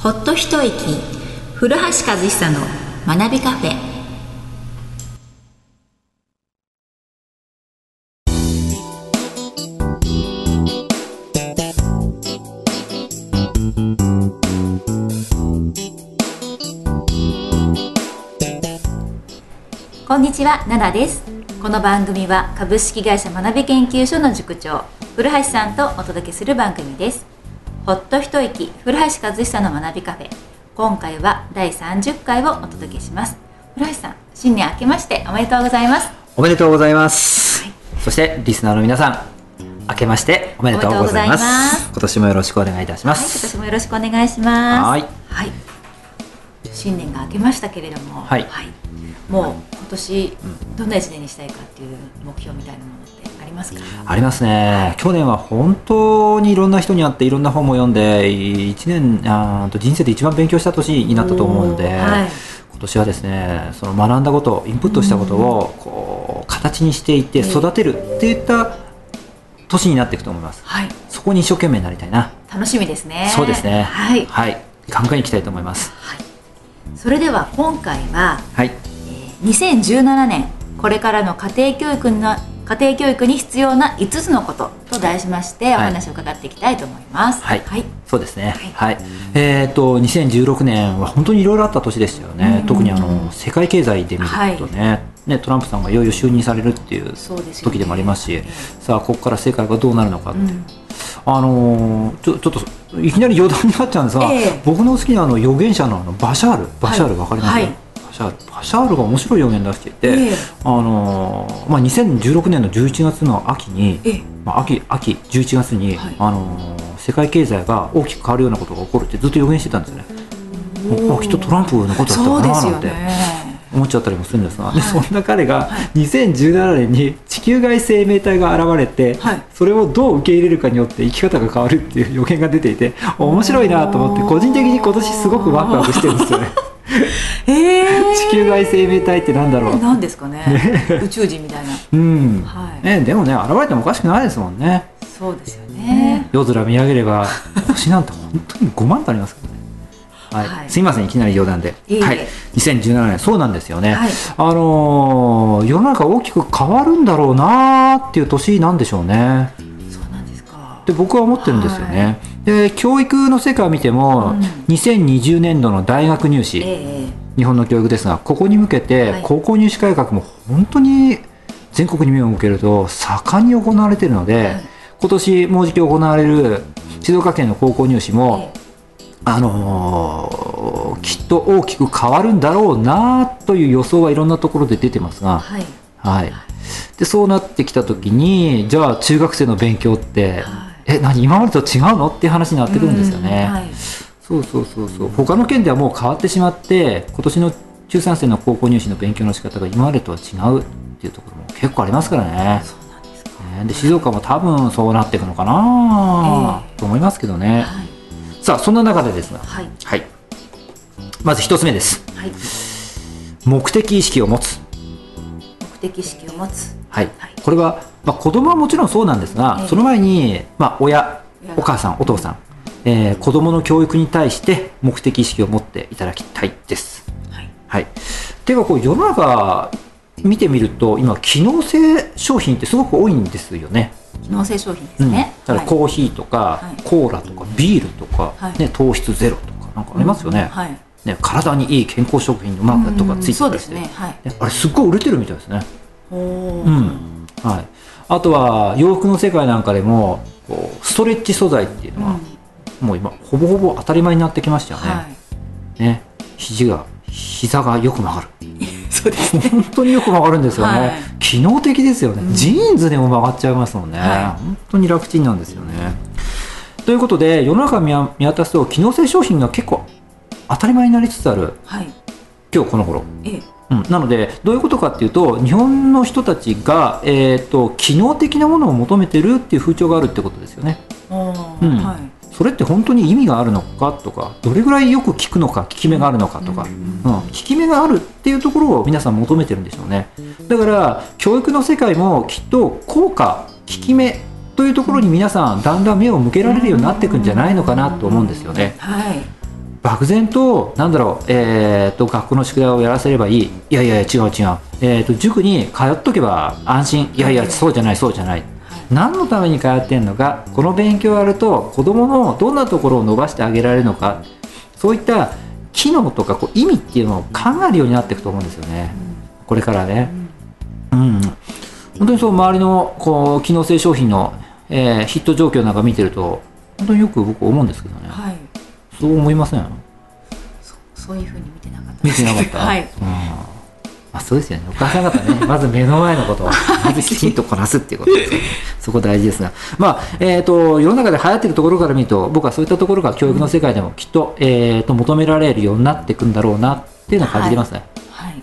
ほっと一息、古橋和久の学びカフェ。こんにちは、奈々です。この番組は株式会社学び研究所の塾長古橋さんとお届けする番組です。ほっと一息、古橋和久の学びカフェ。今回は第30回をお届けします。古橋さん、新年明けましておめでとうございます。 おめでとうございます、はい、そしてリスナーの皆さん、明けましておめでとうございます。今年もよろしくお願いいたします。 はい、今年もよろしくお願いします。 はい、 はい、新年が明けましたけれども、 はい、 はい、もう今年どんな1年にしたいかっていう目標みたいなものってありますか？ ありますね。去年は本当にいろんな人に会っていろんな本も読んで1年人生で一番勉強した年になったと思うので、はい、今年はですね、その学んだこと、インプットしたことをこう形にしていって育てるっていった年になっていくと思います。はい、そこに一生懸命になりたいな。 楽しみですね。 そうですね。 はい、 はい、ガンガンいきたいと思います。 はい、それでは今回は、 はい、 2017年これからの家庭教育に必要な5つのことと題しましてお話を伺っていきたいと思います。 はい、はい、そうですね。はい、2016年は本当にいろいろあった年でしたよね。特に世界経済で見るとね、トランプさんがいよいよ就任されるっていう時でもありますし、さあここから世界がどうなるのかって、ちょっといきなり余談になっちゃうんですが、僕の好きな預言者のバシャール分かりますか？バシャールが面白い予言出していて、2016年の11月の秋に、秋11月に、世界経済が大きく変わるようなことが起こるってずっと予言してたんですよね。きっとトランプのことだったかななんて思っちゃったりもするんですが、そんな彼が2017年に地球外生命体が現れて、それをどう受け入れるかによって生き方が変わるっていう予言が出ていて、面白いなと思って個人的に今年すごくワクワクしてるんですよね。地球外生命体ってなんだろう。 なんですかね。宇宙人みたいな。 でもね、現れてもおかしくないですもんね。 そうですよね。 夜空見上げれば星なんて本当に5万とありますからね。はい、すいません、いきなり余談で。はい、2017年、そうなんですよね。世の中大きく変わるんだろうなっていう年なんでしょうね。 そうなんですか。 で、僕は思ってるんですよね。で、教育の世界を見ても、2020年度の大学入試、日本の教育ですが、ここに向けて高校入試改革も本当に全国に目を向けると盛んに行われているので、今年もうじき行われる静岡県の高校入試も、きっと大きく変わるんだろうなという予想はいろんなところで出てますが、でそうなってきた時に、じゃあ中学生の勉強って、今までと違うのっていう話になってくるんですよね。そう他の県ではもう変わってしまって、今年の中3生の高校入試の勉強の仕方が今までとは違うっていうところも結構ありますからね。 そうなんですか。 で静岡も多分そうなっていくのかな、と思いますけどね。さあそんな中でですが、まず一つ目です。目的意識を持つ。 目的意識を持つ。 これは、子供はもちろんそうなんですが、その前に、親、お母さん、お父さん、子供の教育に対して目的意識を持っていただきたいです。では世の中見てみると、今機能性商品ってすごく多いんですよね。 機能性商品ですね。 だからコーヒーとか、コーラとかビールとか、糖質ゼロとかなんかありますよね。体にいい健康食品のマークとかついてたりして、あれすっごい売れてるみたいですね。あとは洋服の世界なんかでもストレッチ素材っていうのは、もう今ほぼほぼ当たり前になってきましたよね。膝がよく曲がる。 そうですね。 本当によく曲がるんですよね。機能的ですよね。ジーンズでも曲がっちゃいますもんね。本当に楽ちんなんですよね。ということで、世の中見渡すと機能性商品が結構当たり前になりつつある、今日この頃。なのでどういうことかっていうと、日本の人たちが、機能的なものを求めてるっていう風潮があるってことですよね。それって本当に意味があるのかとか、どれぐらいよく聞くのか、効き目があるのかとか、効き目があるっていうところを皆さん求めてるんでしょうね。だから教育の世界もきっと効果、効き目というところに皆さんだんだん目を向けられるようになっていくんじゃないのかなと思うんですよね。 漠然となんだろう、学校の宿題をやらせればいい、いやいや違う違う、塾に通っとけば安心、いやいやそうじゃないそうじゃない、何のために通ってんのか、この勉強をやると子どものどんなところを伸ばしてあげられるのか、そういった機能とかこう意味っていうのを考えるようになっていくと思うんですよね、これからね。本当にそう周りのこう機能性商品の、ヒット状況なんか見てると本当によく僕思うんですけどね、そう思いません？ そういうふうに見てなかった見てなかったはい、そうですよね。お母さん方ねまず目の前のことをまずきちんとこなすっていうことです、そこ大事ですが、世の中で流行ってるところから見ると僕はそういったところが教育の世界でもきっと、求められるようになっていくんだろうなっていうのを感じてますね。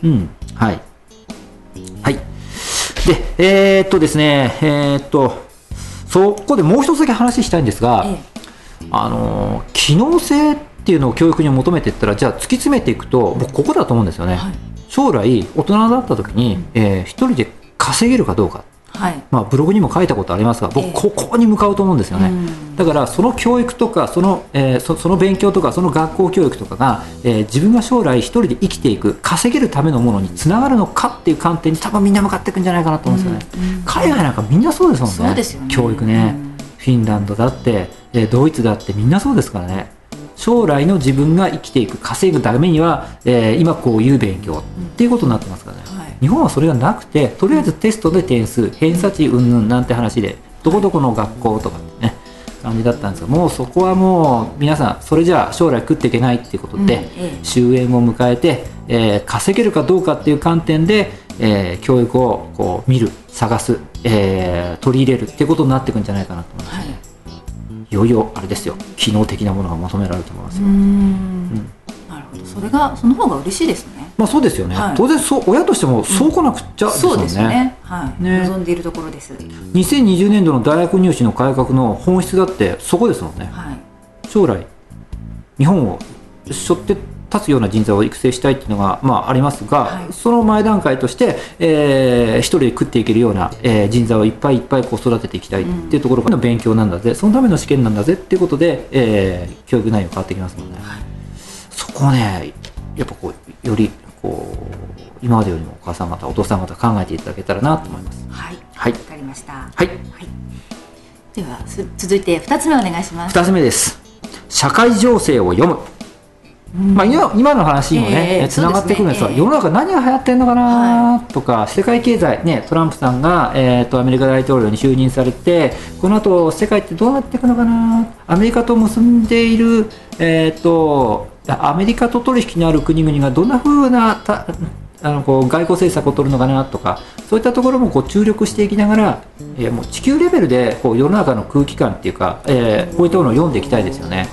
でですねそこでもう一つだけ話したいんですが、機能性っていうのを教育に求めていったら、じゃあ突き詰めていくと僕ここだと思うんですよね、将来大人だった時に、一人で稼げるかどうか、ブログにも書いたことありますが僕ここに向かうと思うんですよね、だからその教育とかその勉強とかその学校教育とかが、自分が将来一人で生きていく稼げるためのものにつながるのかっていう観点に多分みんな向かっていくんじゃないかなと思うんですよね、海外なんかみんなそうですもんね、 そうですよね、 教育ね、フィンランドだって、ドイツだってみんなそうですからね。将来の自分が生きていく稼ぐためには、今こういう勉強っていうことになってますからね、日本はそれがなくてとりあえずテストで点数偏差値うんぬんなんて話でどこどこの学校とかってね感じだったんですが、もうそこはもう皆さんそれじゃあ将来食っていけないっていうことで、終焉を迎えて、稼げるかどうかっていう観点で、教育をこう見る探す、取り入れるっていうことになっていくんじゃないかなと思いますね、いよいよあれですよ、機能的なものが求められると思いますよ。 なるほど、その方が嬉しいですね。 そうですよね、当然親としてもそう来なくちゃですよね、 そうですね、望んでいるところです。 2020年度の大学入試の改革の本質だってそこですもんね、将来日本を背負って立つような人材を育成したいっていうのが、ありますが、その前段階として、一人で食っていけるような、人材をいっぱいいっぱいこう育てていきたいっていうところの勉強なんだぜ、そのための試験なんだぜっていうことで、教育内容変わってきますもんね、そこをねやっぱこうよりこう今までよりもお母さん方お父さん方考えていただけたらなと思います。 わかりました。では続いて2つ目お願いします。 2つ目です。社会情勢を読む。今の話にもねつながってくるんですが、世の中何が流行ってるのかなとか、世界経済ね、トランプさんが、アメリカ大統領に就任されてこの後世界ってどうなっていくのかな、アメリカと結んでいる、アメリカと取引のある国々がどんな風なこう外交政策を取るのかなとか、そういったところもこう注力していきながら、もう地球レベルでこう世の中の空気感っていうか、こういったものを読んでいきたいですよね。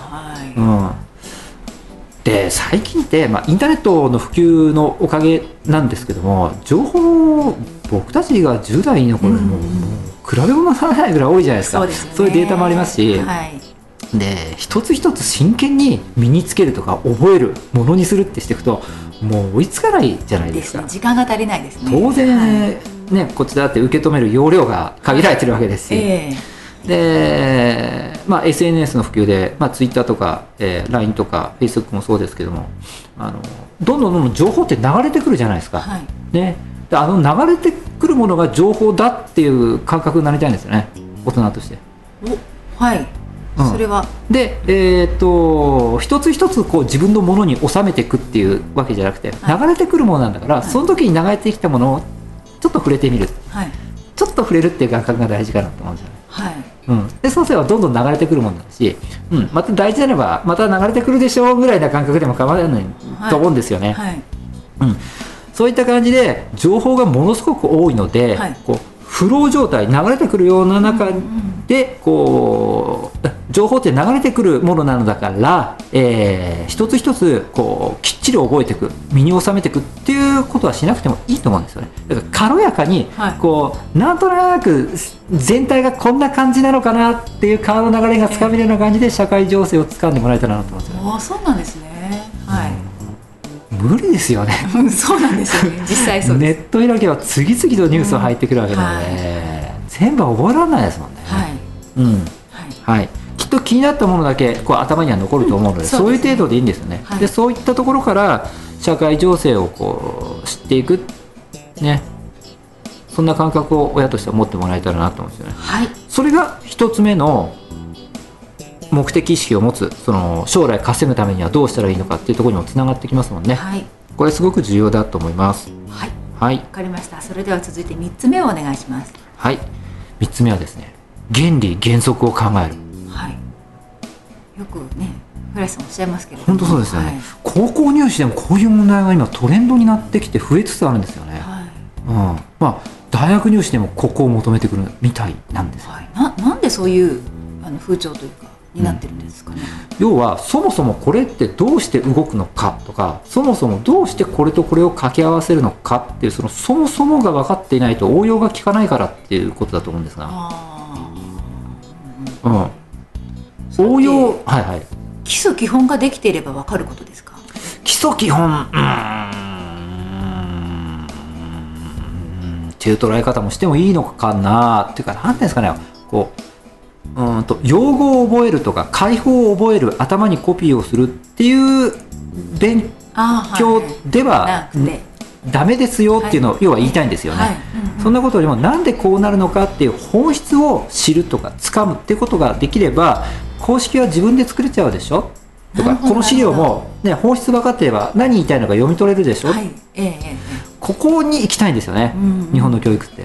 で最近って、インターネットの普及のおかげなんですけども、情報僕たちが10代の頃にもう比べ物にならないぐらい多いじゃないですか。そういうデータもありますし、で一つ一つ真剣に身につけるとか覚えるものにするってしていくともう追いつかないじゃないですか。 時間が足りないですね。 当然、こっちだって受け止める容量が限られてるわけですし、で、SNS の普及で、Twitter とか、LINE とか Facebook もそうですけども、どんどん情報って流れてくるじゃないですか、で流れてくるものが情報だっていう感覚になりたいんですよね、大人として。それはで、一つ一つこう自分のものに収めていくっていうわけじゃなくて、流れてくるものなんだから、その時に流れてきたものをちょっと触れてみる、ちょっと触れるっていう感覚が大事かなと思うんですよね。でそうすればどんどん流れてくるものだし、また大事であればまた流れてくるでしょうぐらいな感覚でも構わないと思うんですよね。そういった感じで情報がものすごく多いので、こうフロー状態、流れてくるような中でこう情報って流れてくるものなのだから、一つ一つこうきっちり覚えていく、身に収めていくっていうことはしなくてもいいと思うんですよね。だから軽やかにこう、なんとなく全体がこんな感じなのかなっていう川の流れがつかめるような感じで社会情勢をつかんでもらえたらなと思うんですよね。 そうなんですね。 無理ですよね。 そうなんですよね。実際そうです。 ネット開けば次々とニュースが入ってくるわけなので、全部覚えられないですもんね。きっと気になったものだけこう頭には残ると思うので、そういう程度でいいんですよね。でそういったところから社会情勢をこう知っていくね、そんな感覚を親としては持ってもらえたらなと思うんですよね。それが一つ目の目的意識を持つ、その将来稼ぐためにはどうしたらいいのかっていうところにもつながってきますもんね。これすごく重要だと思います。わかりました。それでは続いて3つ目をお願いします。 3つ目はですね、原理原則を考える。 よくね古橋さんおっしゃいますけど、 本当そうですよね。高校入試でもこういう問題が今トレンドになってきて増えつつあるんですよね。大学入試でもここを求めてくるみたいなんですよ。 なんでそういう風潮というかになってるんですかね。 要はそもそもこれってどうして動くのかとか、そもそもどうしてこれとこれを掛け合わせるのかっていう、そもそもが分かっていないと応用が効かないからっていうことだと思うんですが、応用、 基礎基本ができていれば分かることですか。 基礎基本っていう捉え方もしてもいいのかなっていうか、何ですかね、こう用語を覚えるとか解法を覚える、頭にコピーをするっていう勉強ではダメですよっていうのを要は言いたいんですよね。そんなことよりもなんでこうなるのかっていう本質を知るとか掴むっていうことができれば、公式は自分で作れちゃうでしょとか、この資料も、本質分かっていれば何言いたいのか読み取れるでしょ、ここに行きたいんですよね、日本の教育って。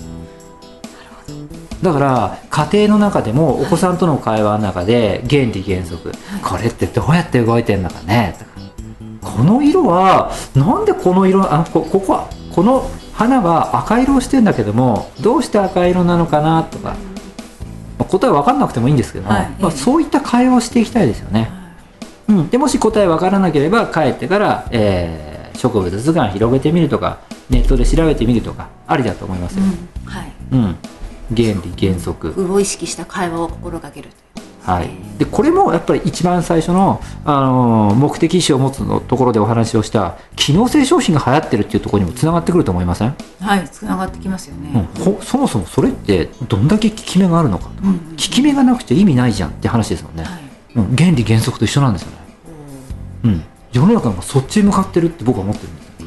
だから家庭の中でもお子さんとの会話の中で原理原則、これってどうやって動いてるのかねとか、この色はなんでこの色、この花は赤色をしてるんだけどもどうして赤色なのかなとか、答え分かんなくてもいいんですけども、そういった会話をしていきたいですよね。でもし答え分からなければ帰ってから、植物図鑑広げてみるとかネットで調べてみるとかありだと思いますよ。原理原則を意識した会話を心がけるという。 でこれもやっぱり一番最初の、目的意思を持つのところでお話をした機能性商品が流行ってるっていうところにもつながってくると思いません？ つながってきますよね。 そもそもそれってどんだけ効き目があるのかと、効き目がなくちゃ意味ないじゃんって話ですもんね。原理原則と一緒なんですよね。世の中がそっちに向かってるって僕は思ってるんですよ。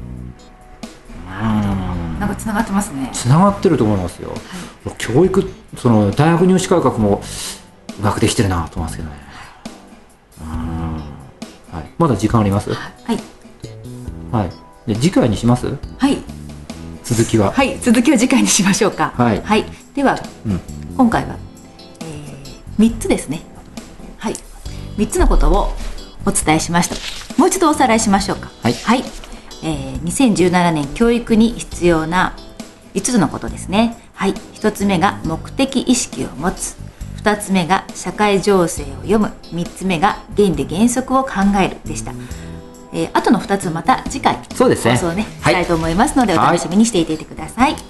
なんかつながってますね。 つながってると思いますよ。教育、その大学入試改革もうまくできてるなと思いますけどね。まだ時間あります？で次回にします？続きは続きは次回にしましょうか。では、今回は、3つですね。3つのことをお伝えしました。もう一度おさらいしましょうか。2017年教育に必要な5つのことですね。1つ目が目的意識を持つ、2つ目が社会情勢を読む、3つ目が原理原則を考えるでした。あとの2つまた次回放送したいと思いますので、お楽しみにしていてください。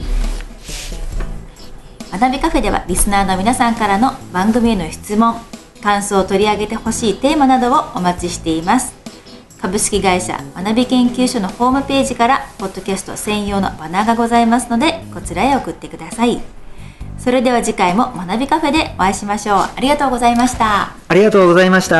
学びカフェではリスナーの皆さんからの番組への質問、感想を取り上げてほしいテーマなどをお待ちしています。株式会社学び研究所のホームページからポッドキャスト専用のバナーがございますので、こちらへ送ってください。それでは次回も学びカフェでお会いしましょう。ありがとうございました。 ありがとうございました。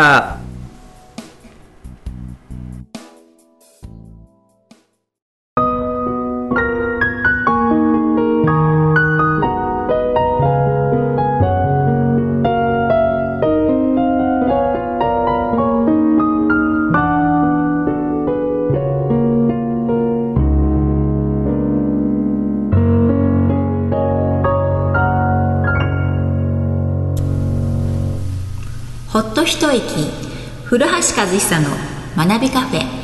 ほっと一息、古橋和久の学びカフェ。